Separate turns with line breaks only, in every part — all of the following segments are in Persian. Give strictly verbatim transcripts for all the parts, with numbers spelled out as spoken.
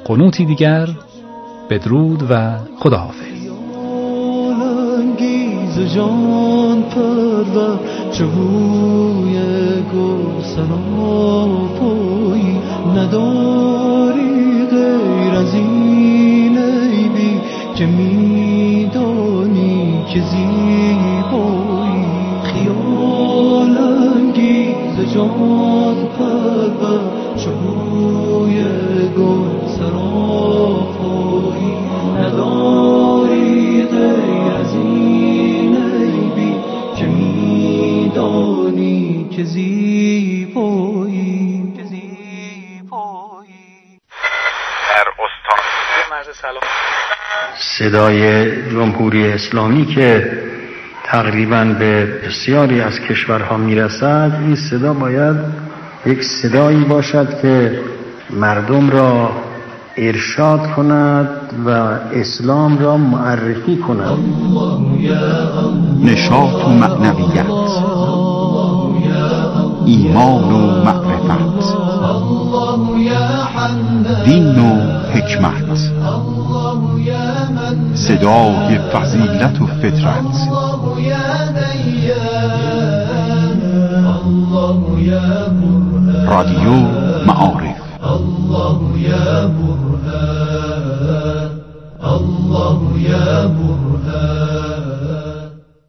قنوتی دیگر بدرود و خداحافظ.
جان پرور چهوی گل سراپایی نداری غیر از این عیبی که میدانی که زیبایی خیال انگیز جان پرور چهوی گل سراپایی نداری غیر از این که میدانی که زیبایی که زیبایی
در استان مرز سلام
صدای جمهوری اسلامی که تقریباً به بسیاری از کشورها میرسد، این صدا باید یک صدایی باشد که مردم را ارشاد کند و اسلام را معرفی کند.
نشاط و معنویت، ایمان و معرفت، دین و حکمت، صدای فضیلت و فطرت، رادیو معارف. الله یا برهان، الله یا برهان.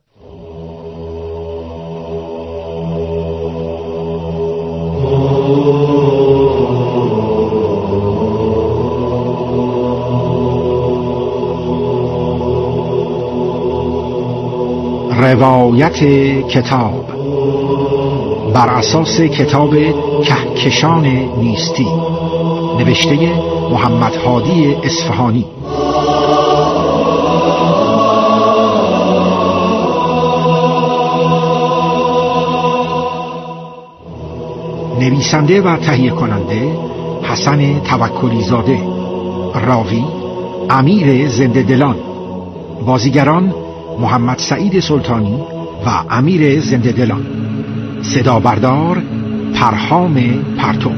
روایت کتاب بر اساس کتاب کهکشان نیستی نوشته محمد هادی اصفهانی. نویسنده و تهیه کننده حسن توکلی زاده. راوی امیر زنده دلان. بازیگران محمد سعید سلطانی و امیر زنده دلان. صدا بردار پرهام پرتو.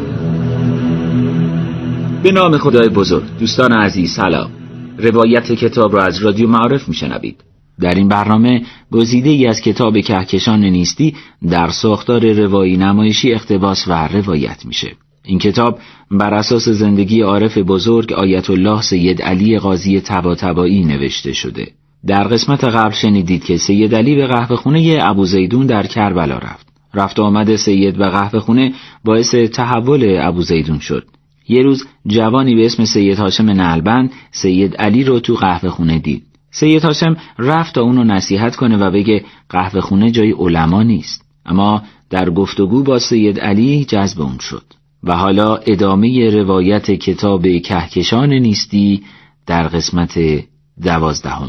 به نام خدای بزرگ. دوستان عزیز سلام. روایت کتاب را از رادیو معارف میشنوید. در این برنامه گزیده ای از کتاب کهکشان نیستی در ساختار روایی نمایشی اقتباس و روایت میشه. این کتاب بر اساس زندگی عارف بزرگ آیت الله سید علی قاضی طباطبایی نوشته شده. در قسمت قبل شنیدید که سید علی به قهوه‌خونه ابوزیدون در کربلا رفت. رفت آمد سید به قهوه‌خونه باعث تحول ابوزیدون شد. یه روز جوانی به اسم سید هاشم نعلبند سید علی رو تو قهوه‌خونه دید. سید هاشم رفت تا اونو نصیحت کنه و بگه قهوه‌خونه جای علما نیست. اما در گفتگو با سید علی جذب اون شد. و حالا ادامه روایت کتاب کهکشان نیستی در قسمت دوازدهم.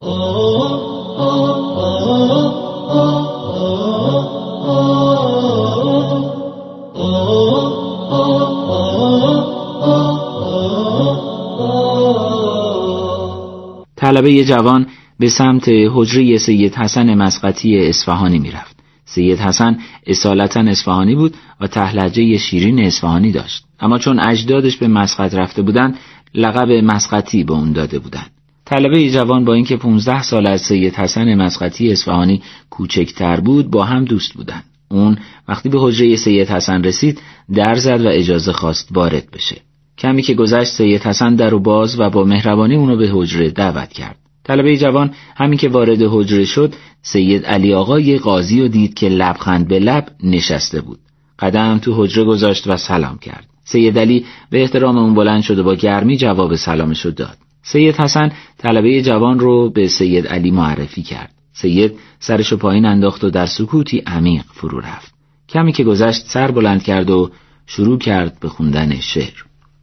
طلبه جوان به سمت حجره سید حسن مسقطی اصفهانی میرفت. سید حسن اصالتا اصفهانی بود و لهجه شیرین اصفهانی داشت. اما چون اجدادش به مسقط رفته بودن، لقب مسقطی به اون داده بودن. طلبه جوان با اینکه پونزده سال از سید حسن مسقطی اصفهانی کوچکتر بود، با هم دوست بودن. اون وقتی به حجره سید حسن رسید، در زد و اجازه خواست وارد بشه. کمی که گذشت، سید حسن در و باز و با مهربانی اونو به حجره دعوت کرد. طلبه جوان همین که وارد حجره شد، سید علی آقای قاضی رو دید که لبخند به لب نشسته بود. قدم تو حجره گذاشت و سلام کرد. سید علی به احترام اون بلند شد و با گرمی جواب سلامش رو داد. سید حسن طلبه جوان رو به سید علی معرفی کرد. سید سرشو پایین انداخت و در سکوتی عمیق فرو رفت. کمی که گذشت سر بلند کرد و شروع کرد به خوندن شعر.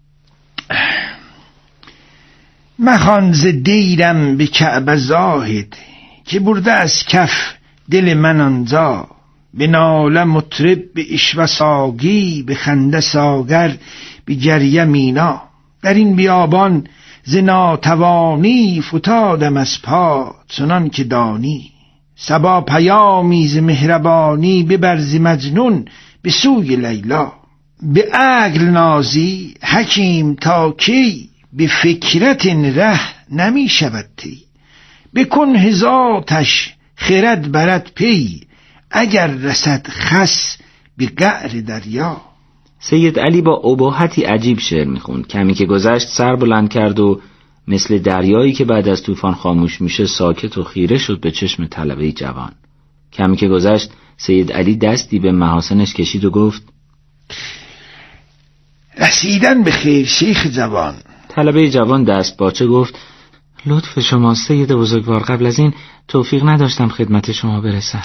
مخوان ز دیرم به کعبه زاهد، که برده از کف دل من آنجا. به ناله مطرب به عشوه ساقی، به خنده ساگر به گریه مینا. در این بیابان ز ناتوانی، فتادم از پا چنان که دانی. صبا پیامی ز مهربانی، ببر ز مجنون به سوی لیلا. به عقل نازی حکیم تا کی، به فکرت ره نمی شود تی. بکن هزاتش خرد برد پی، اگر رسد خس به قعر دریا.
سید علی با اباحتی عجیب شعر میخوند. کمی که گذشت سر بلند کرد و مثل دریایی که بعد از طوفان خاموش میشه ساکت و خیره شد به چشم طلبه جوان. کمی که گذشت سید علی دستی به محاسنش کشید و گفت:
رسیدن به خیر شیخ جوان.
طلبه جوان دست باچه گفت: لطف شما سید بزرگوار، قبل از این توفیق نداشتم خدمت شما برسم.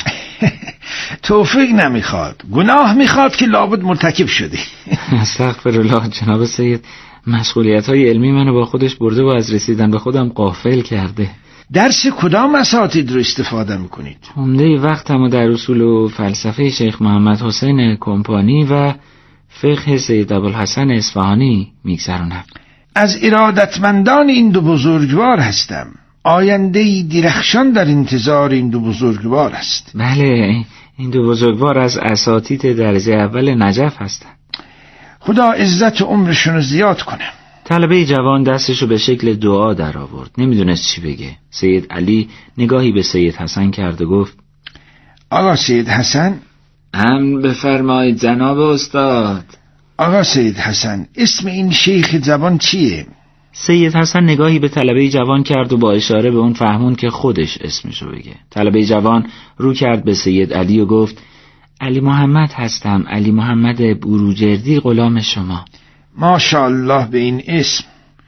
توفیق نمیخواد، گناه میخواد که لابد مرتکب شدی.
استغفرالله جناب سید، مشغولیت های علمی منو با خودش برده و از رسیدن به خودم غافل کرده.
درس کدام اساتید رو استفاده میکنید؟
عمده وقتمو در اصول و فلسفه شیخ محمد حسین کمپانی و فقه سید ابوالحسن اصفهانی میگذرونم.
از ارادتمندان این دو بزرگوار هستم. آینده درخشان در انتظار این دو بزرگوار است.
بله، این دو بزرگوار از اساتید درجه اول نجف هستند.
خدا عزت عمرشون رو زیاد کنه.
طلبه جوان دستشو به شکل دعا در آورد. نمیدونست چی بگه. سید علی نگاهی به سید حسن کرد و گفت:
آقا سید حسن.
امر بفرمایید جناب استاد.
آقا سید حسن، اسم این شیخ جوان چیه؟
سید حسن نگاهی به طلبه جوان کرد و با اشاره به اون فهمون که خودش اسمشو بگه. طلبه جوان رو کرد به سید علی و گفت: علی محمد هستم، علی محمد بروجردی، غلام شما.
ماشاءالله به این اسم.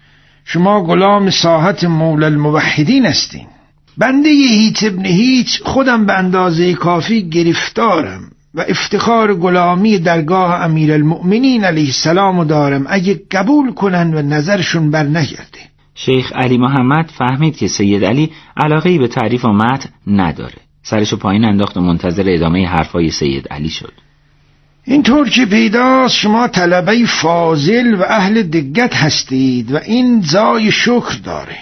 شما غلام ساحت مولا الموحدین هستین. بنده هیچ ابن هیچ، خودم به اندازه کافی گرفتارم و افتخار غلامی درگاه امیرالمؤمنین علیه السلام دارم، اگه قبول کنن و نظرشون بر نگرده.
شیخ علی محمد فهمید که سید علی علاقه‌ای به تعریف و مدح نداره. سرشو پایین انداخت و منتظر ادامه حرفای سید علی شد.
اینطور که پیداست شما طلبه فاضل و اهل دقت هستید و این جای شکر داره.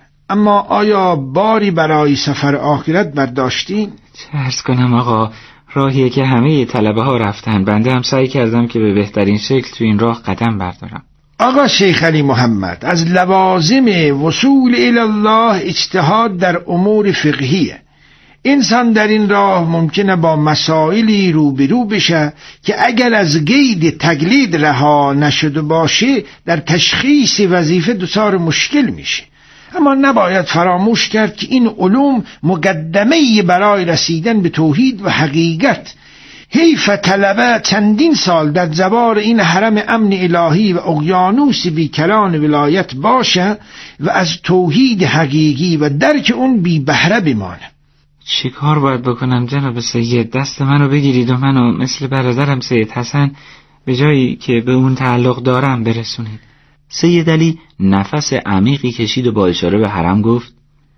اما آیا باری برای سفر آخرت برداشتین؟
چه عرض کنم آقا، راهیه که همه طلبه ها رفتن. بنده هم سعی کردم که به بهترین شکل تو این راه قدم بردارم.
آقا شیخ علی محمد، از لوازم وصول الی الله اجتهاد در امور فقهیه. انسان در این راه ممکنه با مسائلی روبرو بشه که اگر از قید تقلید رها نشده باشه در تشخیص وظیفه دچار مشکل میشه. اما نباید فراموش کرد که این علوم مقدمه‌ای برای رسیدن به توحید و حقیقت. حیف طلبه چندین سال در جوار این حرم امن الهی و اقیانوس بیکران ولایت باشه و از توحید حقیقی و درک اون بی بهره بمانه.
چی کار باید بکنم جناب سید؟ دست منو بگیرید و منو مثل برادرم سید حسن به جایی که به اون تعلق دارم برسونید. سید علی نفس عمیقی کشید و با اشاره به حرم گفت: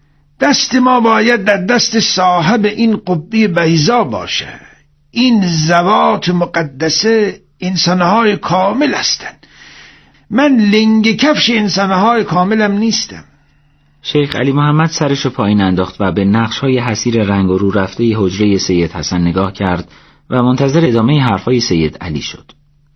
دست ما باید در دست صاحب این قبه بیضا باشه. این ذوات مقدسه انسانهای کامل هستند. من لنگ کفش انسانهای کاملم نیستم.
شیخ علی محمد سرشو پایین انداخت و به نقش‌های حسیر رنگ و رو رفته حجره سید حسن نگاه کرد و منتظر ادامه حرفای سید علی شد.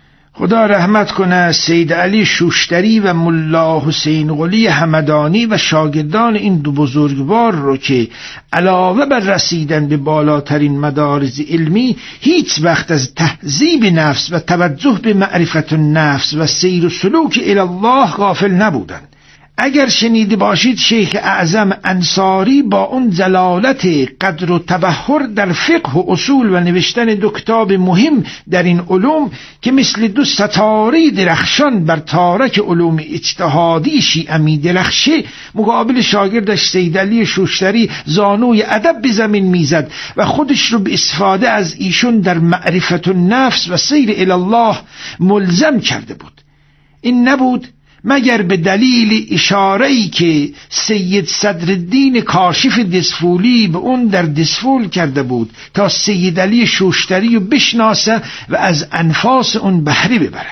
خدا رحمت کنه سید علی شوشتری و ملا حسین قلی همدانی و شاگردان این دو بزرگوار رو که علاوه بر رسیدن به بالاترین مدارج علمی هیچ وقت از تهذیب نفس و توجه به معرفت النفس و سیر و سلوک الی الله غافل نبودند. اگر شنیده باشید شیخ اعظم انصاری با اون جلالت قدر و تبحر در فقه و اصول و نوشتن دو کتاب مهم در این علوم که مثل دو ستاره درخشان بر تارک علوم اجتهادی شیعه درخشه، مقابل شاگردش سید علی شوشتری زانوی ادب به زمین میزد و خودش رو به استفاده از ایشون در معرفت النفس و سیر الی الله ملزم کرده بود. این نبود مگر به دلیل اشاره‌ای که سید صدرالدین کاشف دسفولی به اون در دسفول کرده بود تا سید علی شوشتری رو بشناسه و از انفاس اون بهره ببره.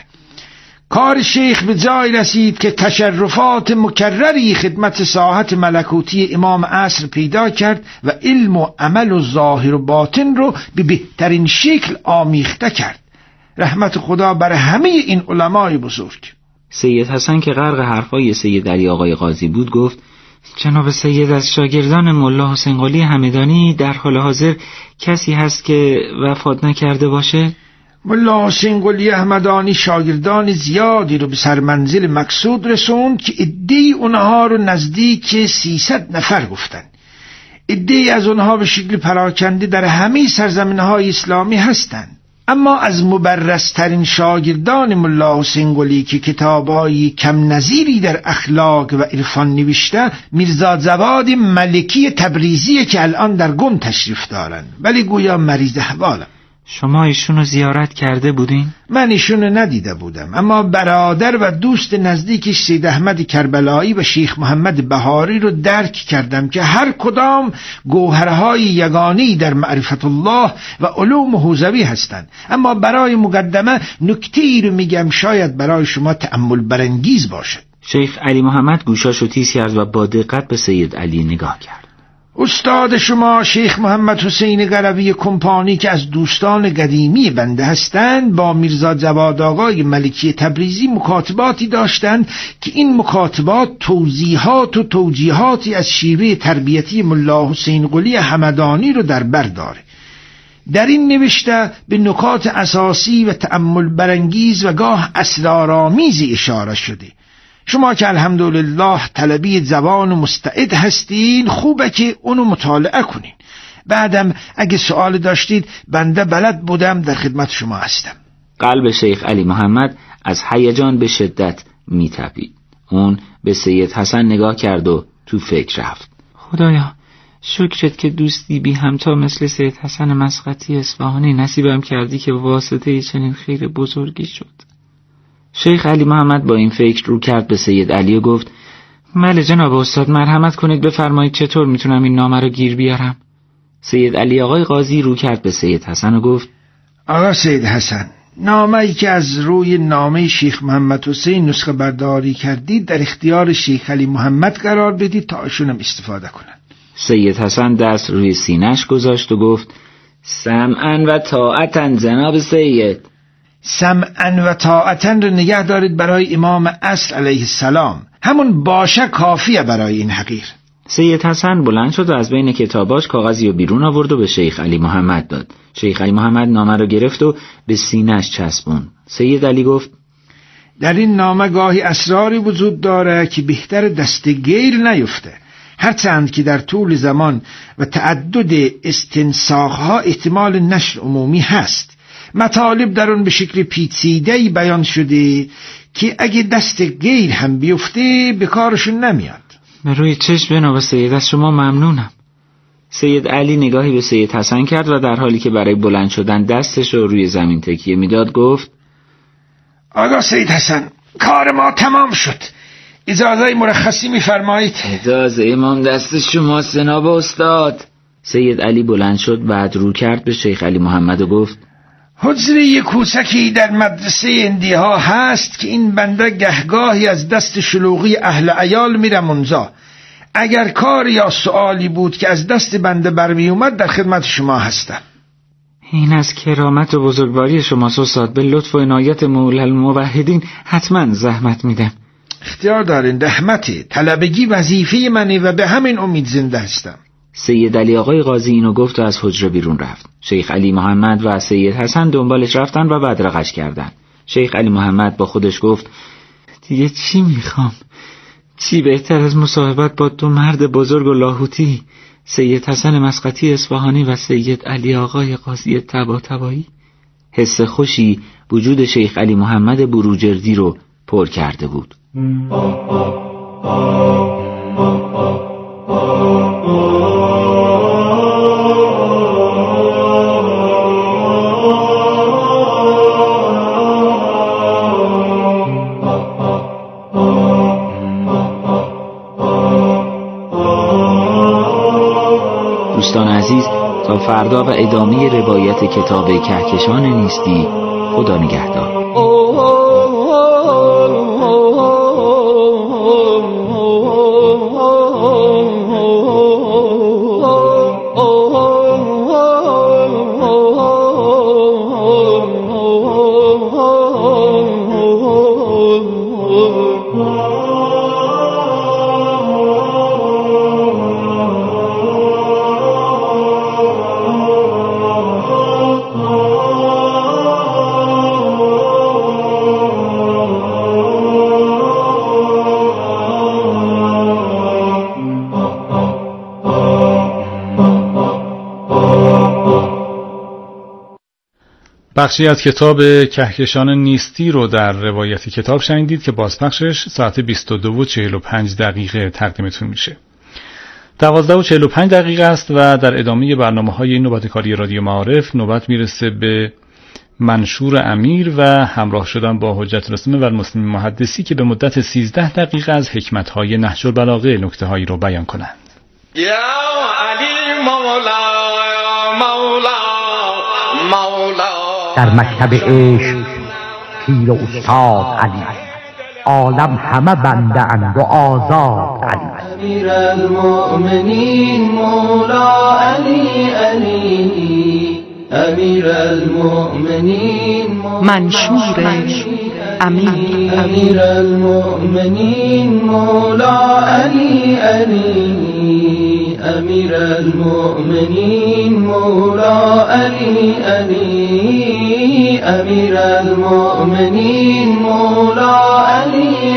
کار شیخ به جای رسید که تشرفات مکرری خدمت ساحت ملکوتی امام عصر پیدا کرد و علم و عمل و ظاهر و باطن رو به بهترین شکل آمیخته کرد. رحمت خدا بر همه این علمای بزرگ.
سید حسن که غرق حرفای سید علی آقای قاضی بود گفت: جناب سید، از شاگردان ملا حسین قلی همدانی در حال حاضر کسی هست که وفات نکرده باشه؟
ملا حسین قلی همدانی شاگردان زیادی رو به سرمنزل مقصود رسوند که عده‌ای اونها رو نزدیک سیصد نفر گفتن. عده‌ای از اونها به شکل پراکنده در همه سرزمین‌های اسلامی هستند. اما از مبرزترین شاگردان ملا حسین قلی که کتاب‌های کم نظیری در اخلاق و عرفان نوشته، میرزا جواد ملکی تبریزی که الان در گم تشریف دارن، ولی گویا مریض احوالن.
شما ایشونو زیارت کرده بودین؟
من ایشونو ندیده بودم، اما برادر و دوست نزدیکش سید احمد کربلایی و شیخ محمد بهاری رو درک کردم که هر کدام گوهرهای یگانی در معرفت الله و علوم حوزوی هستند. اما برای مقدمه نکته‌ای رو میگم، شاید برای شما تأمل برانگیز باشد.
شیخ علی محمد گوشاشو تیز کرد و با دقت به سید علی نگاه کرد.
استاد شما شیخ محمد حسین قروی کمپانی که از دوستان قدیمی بنده هستند، با میرزا جواد آقای ملکی تبریزی مکاتباتی داشتند که این مکاتبات توضیحات و توجیهاتی از شیوه تربیتی ملا حسین قلی همدانی رو در بر داره. در این نوشته به نکات اساسی و تأمل برانگیز و گاه اسرارآمیزی اشاره شده. شما که الحمدلله طلبی زبان و مستعد هستین، خوبه که اونو مطالعه کنین. بعدم اگه سوال داشتید بنده بلد بودم در خدمت شما هستم.
قلب شیخ علی محمد از هیجان به شدت میتپید. اون به سید حسن نگاه کرد و تو فکر رفت. خدایا شکرت که دوستی بی همتا مثل سید حسن مسقطی اصفهانی نصیبم کردی که واسطه چنین خیر بزرگی شد. شیخ علی محمد با این فکر رو کرد به سید علی و گفت: بله جناب استاد، مرحمت کنید بفرمایید چطور میتونم این نامه رو گیر بیارم؟ سید علی آقای قاضی رو کرد به سید حسن و گفت:
آقا سید حسن، نامه‌ای که از روی نامه شیخ محمد حسین نسخه برداری کردید در اختیار شیخ علی محمد قرار بدید تا ایشونم استفاده کنن.
سید حسن دست روی سینه‌اش گذاشت و گفت: سمعا و طاعتا جناب سید.
سمعا و طاعتا رو نگه دارید برای امام اصل علیه السلام، همون باشه کافیه برای این حقیر.
سید حسن بلند شد و از بین کتاباش کاغذی رو بیرون آورد و به شیخ علی محمد داد. شیخ علی محمد نامه رو گرفت و به سینه‌اش چسبون. سید علی گفت:
در این نامه گاهی اسراری وجود داره که بهتر دست غیر نیفته، هرچند که در طول زمان و تعدد استنساخ‌ها احتمال نشر عمومی هست. مطالب در اون به شکل پیچیده‌ای بیان شده که اگه دست غیر هم بیفته به کارشون نمیاد.
من روی چشم جناب سید از شما ممنونم. سید علی نگاهی به سید حسن کرد و در حالی که برای بلند شدن دستش رو روی زمین تکیه میداد گفت:
آقا سید حسن، کار ما تمام شد، اجازه مرخصی میفرمایید؟
اجازه امام دست شما جناب استاد. سید علی بلند شد، بعد رو کرد به شیخ علی محمد و گفت:
حجره کوچکی در مدرسه اندی ها هست که این بنده گهگاهی از دست شلوغی اهل عیال میرم اونجا. اگر کار یا سوالی بود که از دست بنده برمی اومد در خدمت شما هستم.
این از کرامت و بزرگواری شماست استاد، به لطف و عنایت مولا الموحدین حتما زحمت میدم.
اختیار دارین، رحمتی طلبگی وظیفه منه و به همین امید زنده هستم.
سید علی آقای قاضی اینو گفت و از حجره بیرون رفت. شیخ علی محمد و سید حسن دنبالش رفتن و بدرقش کردن. شیخ علی محمد با خودش گفت: دیگه چی میخوام؟ چی بهتر از مصاحبت با دو مرد بزرگ و لاهوتی، سید حسن مسقطی اصفهانی و سید علی آقای قاضی طباطبایی؟ حس خوشی وجود شیخ علی محمد بروجردی رو پر کرده بود. دوستان عزیز، تا فردا و ادامه روایت کتاب کهکشان نیستی. خدا نگهدار.
oh
بخشی از کتاب کهکشان نیستی رو در روایتی کتاب شنیدید که بازپخشش ساعت بیست و دو و چهل و پنج دقیقه تقدیمتون میشه. دوازده و چهل و پنج دقیقه است و در ادامه برنامه‌های این نوبت کاری رادیو معارف نوبت میرسه به منشور امیر و همراه شدن با حجت الاسلام و المسلمین محدثی که به مدت سیزده دقیقه از حکمت‌های نهج البلاغه نکته‌هایی رو بیان کنند.
یا علی مولا مولا مولا.
در مکتب عشق پیر و استاد علی، عالم همه بنده اند و آزاد علی.
امیر المؤمنین مولا علی علی، امیر المؤمنین
منشور امیر.
امیر المؤمنین مولا علی علی، امیر المؤمنین مولا علی علی، امیر المؤمنین مولا علی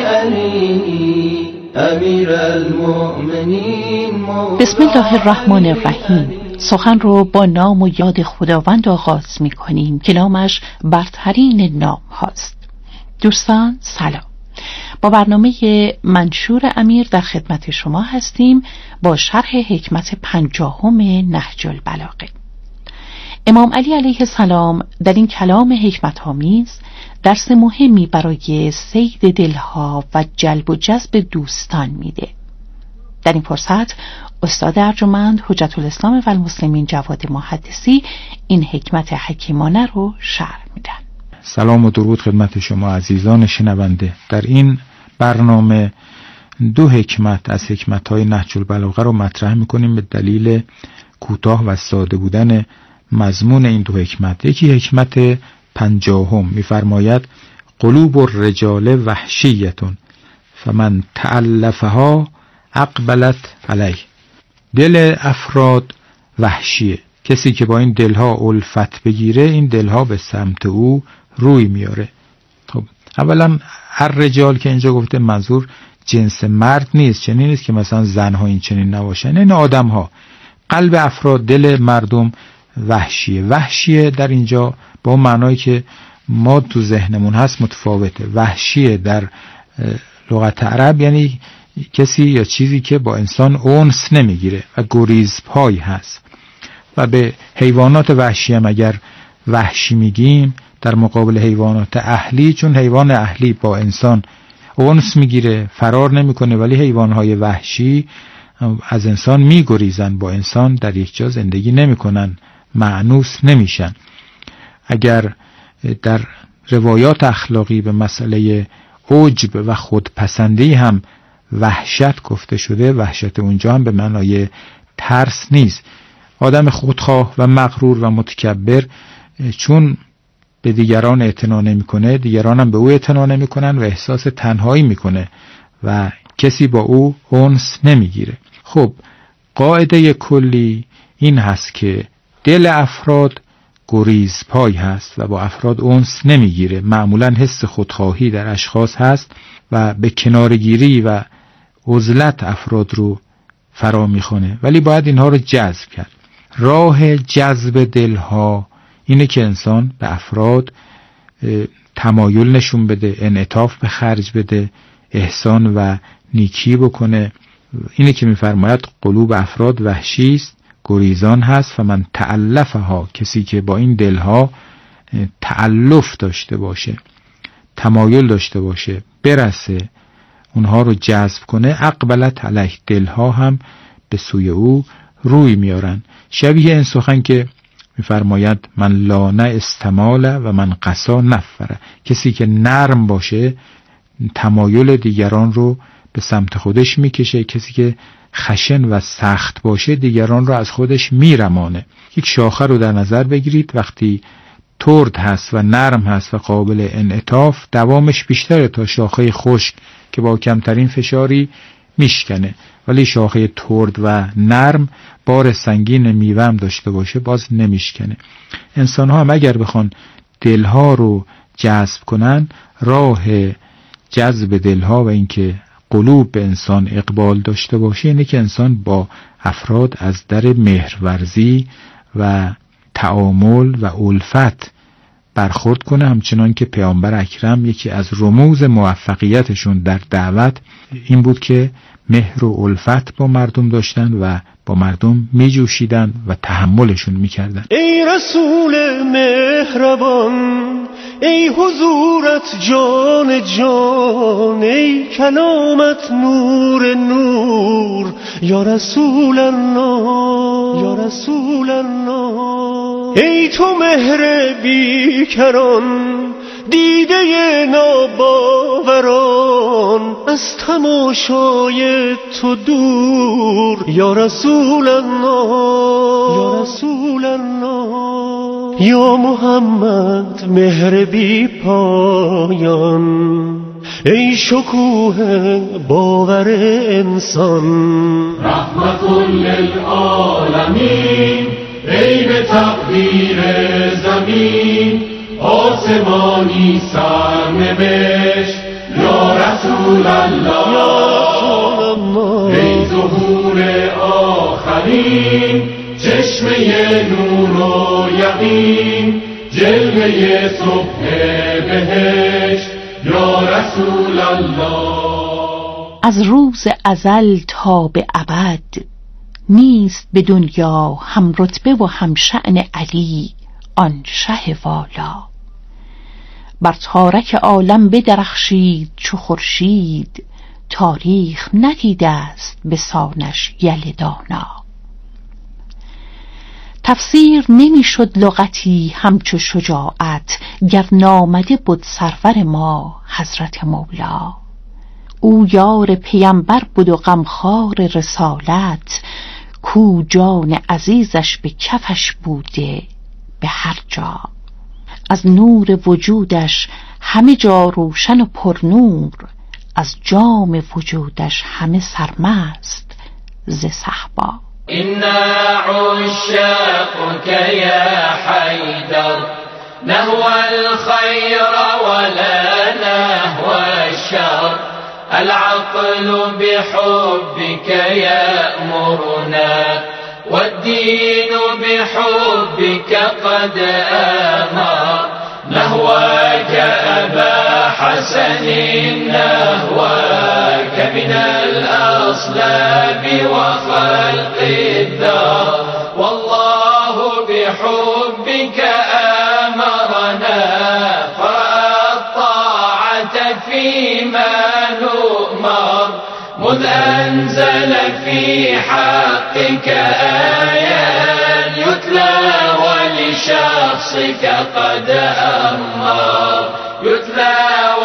علی، امیر المؤمنین مولا.
بسم الله الرحمن الرحیم. سخن رو با نام و یاد خداوند آغاز می کنیم که نامش برترین نام هاست. دوستان سلام. با برنامه منشور امیر در خدمت شما هستیم با شرح حکمت پنجاهم نهج البلاغه. امام علی علیه السلام در این کلام حکمت آمیز درس مهمی برای صید دلها و جلب و جذب دوستان میده. در این فرصت استاد ارجمند حجت الاسلام و المسلمین جواد محدثی این حکمت حکیمانه رو شرح میدن.
سلام و درود خدمت شما عزیزان شنونده. در این برنامه دو حکمت از حکمت‌های نهج البلاغه رو مطرح می‌کنیم به دلیل کوتاه و ساده بودن مضمون این دو حکمت. یکی حکمت پنجاهم می‌فرماید قلوب الرجال وحشیتون فمن تألفها اقبلت علیه. دل افراد وحشیه، کسی که با این دلها الفت بگیره این دلها به سمت او روی میاره. خب اولا هر رجال که اینجا گفته منظور جنس مرد نیست، چنین نیست که مثلا زنها این چنین نباشن، این آدم ها. قلب افراد، دل مردم وحشیه. وحشیه در اینجا با اون معنایی که ما تو ذهنمون هست متفاوته. وحشیه در لغت عرب یعنی کسی یا چیزی که با انسان انس نمیگیره و گریزپای هست. و به حیوانات وحشی هم اگر وحشی میگیم در مقابل حیوانات اهلی، چون حیوان اهلی با انسان انس میگیره فرار نمیکنه، ولی حیوانهای وحشی از انسان میگریزن، با انسان در یک جا زندگی نمیکنن، مأنوس نمیشن. اگر در روایات اخلاقی به مسئله عجب و خودپسندی هم وحشت گفته شده، وحشت اونجا هم به معنای ترس نیست. آدم خودخواه و مغرور و متکبر چون به دیگران اعتنا نمیکنه، دیگران هم به او اعتنا نمیکنن و احساس تنهایی میکنه و کسی با او انس نمیگیره. خب قاعده کلی این هست که دل افراد گریزپای هست و با افراد انس نمیگیره. معمولا حس خودخواهی در اشخاص هست و به کنارگیری و عزلت افراد رو فرا میخونه، ولی باید اینها رو جذب کرد. راه جذب دلها اینه که انسان به افراد تمایل نشون بده، انعطاف به خرج بده، احسان و نیکی بکنه. اینه که میفرماید قلوب افراد وحشی است، گریزان هست. و من تألفها، کسی که با این دلها تألف داشته باشه، تمایل داشته باشه، برسه اونها رو جذب کنه، اقبلت علیه، دلها هم به سوی او روی میارن. شبیه این سخن که میفرماید من لانه استماله و من قسا نفره، کسی که نرم باشه تمایل دیگران رو به سمت خودش میکشه، کسی که خشن و سخت باشه دیگران رو از خودش میرمانه. یک شاخه رو در نظر بگیرید، وقتی ترد هست و نرم هست و قابل انعطاف، دوامش بیشتره تا شاخه خشک که با کمترین فشاری میشکنه. ولی شاخه ترد و نرم بار سنگین میوه هم داشته باشه باز نمیشکنه. انسان ها هم اگر بخوان دلها رو جذب کنن، راه جذب دلها و اینکه قلوب به انسان اقبال داشته باشه اینه که انسان با افراد از در مهرورزی و تعامل و الفت برخورد کنه، همچنان که پیامبر اکرم یکی از رموز موفقیتشون در دعوت این بود که مهر و الفت با مردم داشتن و با مردم می جوشیدن و تحملشون می کردن.
ای رسول مهربان، ای حضورت جان جان، ای کلامت نور نور، یا رسول الله یا رسول الله. ای تو مهر بیکران، دیده ناباوران، از تماشای تو دور، یا رسول الله یا رسول الله. یا محمد مهر بی پایان، ای شکوه باور انسان،
رحمت للعالمین، ای به تقدیر زمین آسمانی سرنوشت، یا رسول الله ای ظهور آخرین، چشمه نور و یقین، جلوه صبح بهشت، یا رسول الله.
از روز ازل تا به ابد، نیست به دنیا هم رتبه و هم شأن علی آن شه والا. بر تارک عالم بدرخشید چو خورشید، تاریخ ندیده است به سانش یلدانا. تفسیر نمیشد لغتی همچو شجاعت، گر نامده بود سرور ما حضرت مولا. او یار پیمبر بود و غمخوار رسالت، کو جان عزیزش به کفش بوده به هر جا. از نور وجودش همه جا روشن و پرنور، از جام وجودش همه سرمست ز صهبا.
إنا عشاقك يا حيدر، نهوى الخير ولا نهوى الشر، العقل بحبك يأمرنا، والدين بحبك قد آمر، نهواك أبا حسن، نهواك من الأصلاب وخلق الدار، والله بحبك آمرنا، فالطاعة فيما نؤمر، مذ أنزل في حقك آية يتلى ولشخصك قد أمر، يتلى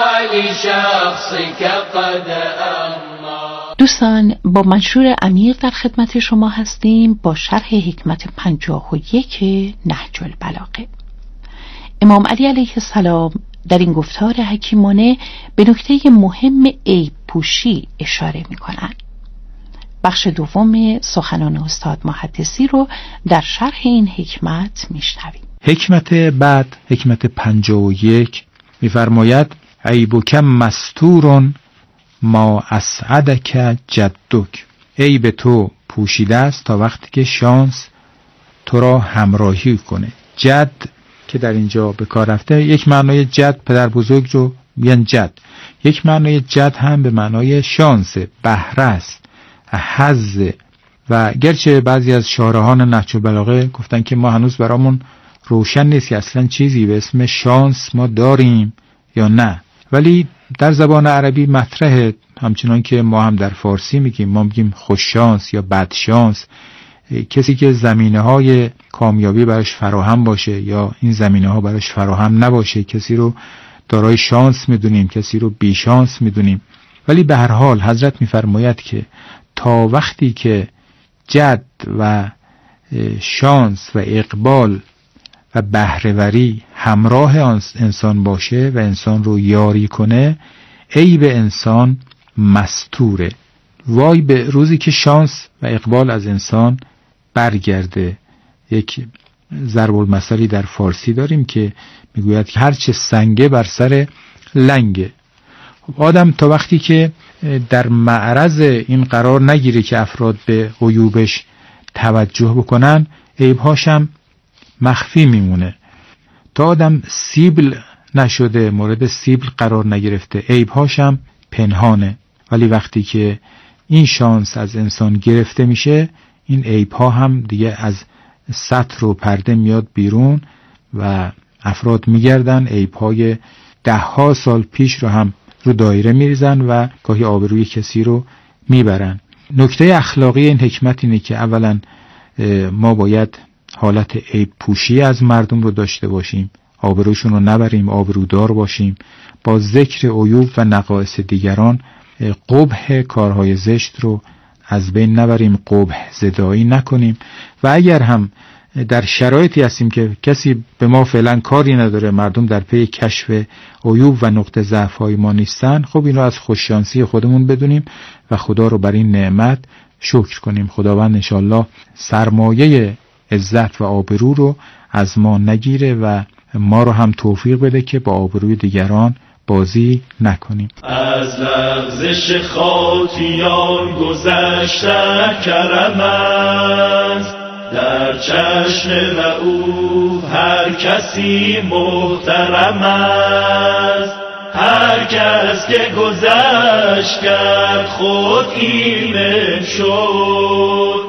ولشخصك قد أمر.
دوستان، با منشور امیر در خدمت شما هستیم با شرح حکمت پنجاه و یک نهج البلاغه. امام علی علیه السلام در این گفتار حکیمانه به نکته مهم عیب پوشی اشاره می کنند. بخش دوم سخنان استاد محدثی رو در شرح این حکمت می شنویم.
حکمت بعد، حکمت پنجاه و یک می فرماید عیبک مستورون ما اسعدک جدک. عیب تو پوشیده است تا وقتی که شانس تو را همراهی کنه. جد که در اینجا به کار رفته، یک معنای جد پدر بزرگ رو میگن جد، یک معنای جد هم به معنای شانس، بهره است، حظ. و گرچه بعضی از شارحان نهج البلاغه گفتن که ما هنوز برامون روشن نیست که اصلا چیزی به اسم شانس ما داریم یا نه، ولی در زبان عربی مطرحه، همچنان که ما هم در فارسی میگیم، ما میگیم خوش شانس یا بد شانس. کسی که زمینه های کامیابی براش فراهم باشه یا این زمینه ها براش فراهم نباشه، کسی رو دارای شانس میدونیم، کسی رو بی شانس میدونیم. ولی به هر حال حضرت میفرماید که تا وقتی که جد و شانس و اقبال و بهره‌وری همراه انسان باشه و انسان رو یاری کنه، عیب انسان مستوره. وای به روزی که شانس و اقبال از انسان برگرده. یک ضرب المثلی در فارسی داریم که میگوید که هر چه سنگه بر سر لنگه. آدم تا وقتی که در معرض این قرار نگیره که افراد به عیوبش توجه بکنن، عیبهاش هم مخفی میمونه. تا آدم سیبل نشده، مورد سیبل قرار نگرفته، عیب‌هاش هم پنهانه. ولی وقتی که این شانس از انسان گرفته میشه، این عیب‌ها هم دیگه از سطر و پرده میاد بیرون و افراد میگردن عیب‌های ده ها سال پیش رو هم رو دایره میریزن و گاهی آبروی کسی رو میبرن. نکته اخلاقی این حکمت اینه که اولا ما باید حالت عیب پوشی از مردم رو داشته باشیم، آبروشون رو نبریم، آبرودار باشیم، با ذکر عیوب و نقائص دیگران قبح کارهای زشت رو از بین نبریم، قبح زدایی نکنیم و اگر هم در شرایطی هستیم که کسی به ما فعلا کاری نداره، مردم در پی کشف عیوب و نقطه ضعف‌های ما نیستن، خب این رو از خوششانسی خودمون بدونیم و خدا رو بر این نعمت شکر کنیم. خداوند انشالله سرمایه عزت و آبرو رو از ما نگیره و ما رو هم توفیق بده که با آبروی دیگران بازی نکنیم.
از لغزش خاطیان گذشته کرم است، در چشم رؤوف هر کسی محترم است. هر کس که گذشت کرد خود ایمن شد،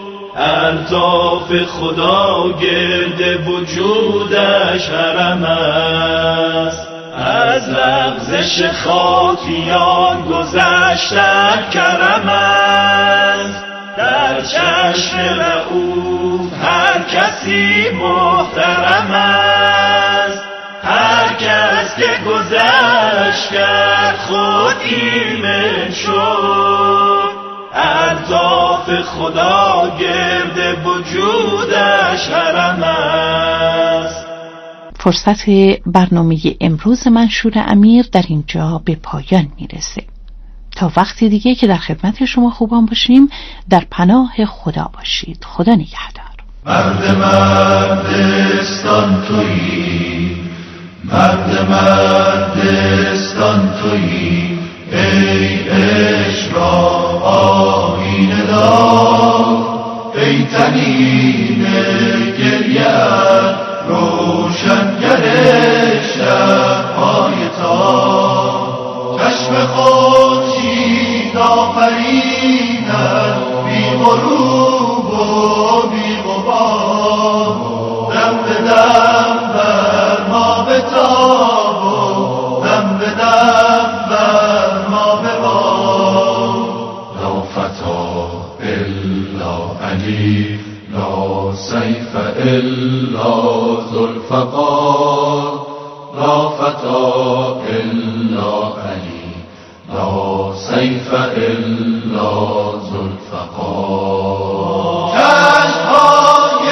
الطاف خدا گرد وجودش حرم است. از لغزش خاطیان گذشتن کرم است، در چشم رؤوف هر کسی محترم است. هر کس که گذشت کرد خود ایمن شد، الطاف خدا گرد وجودش حرم است.
فرصت برنامه امروز منشور امیر در اینجا به پایان میرسه. تا وقتی دیگه که در خدمت شما خوبان باشیم، در پناه خدا باشید. خدا نگهدار.
مرد مردستان تویی، مرد مردستان تویی، ای عشق را آیینه دار، ای تنین گریه‌ات روشنگر شب‌های تار. چشم خورشید آفریدن بی غروب و بی غبار، دم به دم بر ما بتاب و دم به دم بر ما ببار. لا فتا الا علی، لا سیف الا ذوالفقار، لا فتا الا علی، لا سیف الا ذوالفقار. چشم‌های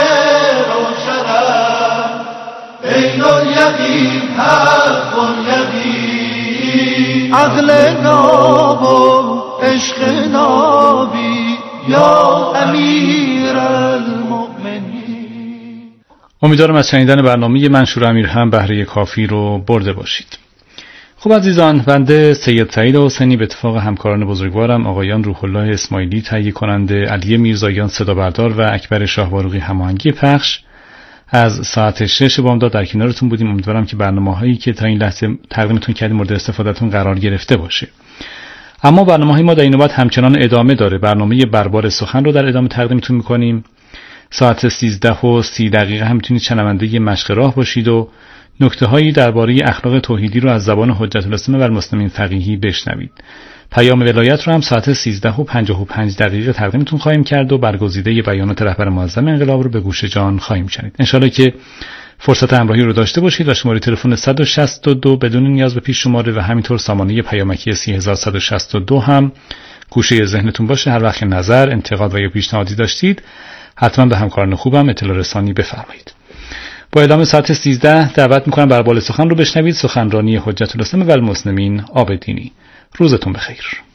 روشنم عین الیقین، حق الیقین، عقل ناب و عشق نابی یا امیر المؤمنین.
امیدوارم از شنیدن برنامه منشور امیر هم بهره کافی رو برده باشید. خب عزیزان، بنده سید سعید حسینی به اتفاق همکاران بزرگوارم آقایان روح الله اسماعیلی تهیه کننده، علی میرزاییان صدا بردار و اکبر شاهباروقی هماهنگی پخش، از ساعت شش بامداد در کنارتون بودیم. امیدوارم که برنامه‌هایی که تا این لحظه تقدیمتون کردیم مورد استفادهتون قرار گرفته باشه. اما برنامه‌های ما در این نوبت همچنان ادامه داره. برنامه بربار سخن رو در ادامه تقدیمتون می‌کنیم. ساعت سیزده و سی دقیقه هم میتونید شنونده مشق راه باشید و نکته‌هایی درباره اخلاق توحیدی رو از زبان حجت الاسلام و المسلمین فقیهی بشنوید. پیام ولایت رو هم ساعت سیزده و پنجاه و پنج دقیقه تقدیمتون خواهیم کرد و برگزیده بیانات رهبر معظم انقلاب رو به گوش جان خواهیم شنید. انشالله که فرصت همراهی رو داشته باشید و شماره تلفن صد و شصت و دو بدون نیاز به پیش شماره و همینطور سامانه پیامکی سه هزار صد و شصت و دو هم گوشه ذهنتون باشه. هر وقت نظر، انتقاد و یا پیشنهادی داشتید حتما به همکاران خوبم اطلاع رسانی بفرمایید. با ادامه ساعت سیزده دعوت میکنم بربال سخن رو بشنوید، سخنرانی حجت الاسلام و المسلمین عابدینی. روزتون بخیر.